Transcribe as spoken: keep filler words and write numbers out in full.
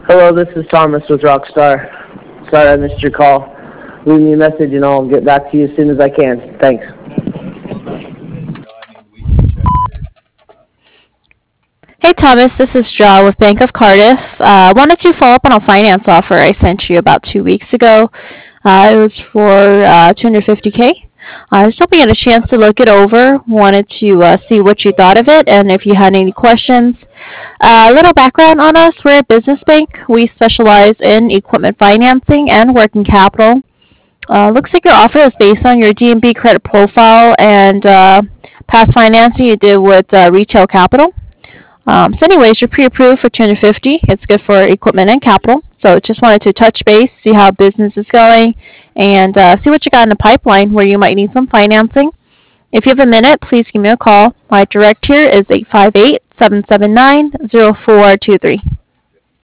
Hello, this is Thomas with Rockstar. Sorry I missed your call. Leave me a message and I'll get back to you as soon as I can. Thanks. Hey Thomas, this is Ja with Bank of Cardiff. I uh, wanted to follow up on a finance offer I sent you about two weeks ago. Uh, it was for uh, two hundred fifty K. I was hoping you had a chance to look it over. Wanted to uh, see what you thought of it and if you had any questions. Uh, a little background on us. We're a business bank. We specialize in equipment financing and working capital. Uh, looks like your offer is based on your D N B credit profile and uh, past financing you did with uh, Retail Capital. Um, so anyways, you're pre-approved for two hundred fifty. It's good for equipment and capital. So just wanted to touch base, see how business is going, and uh, see what you got in the pipeline where you might need some financing. If you have a minute, please give me a call. My direct here is eight five eight, seven seven nine, zero four two three.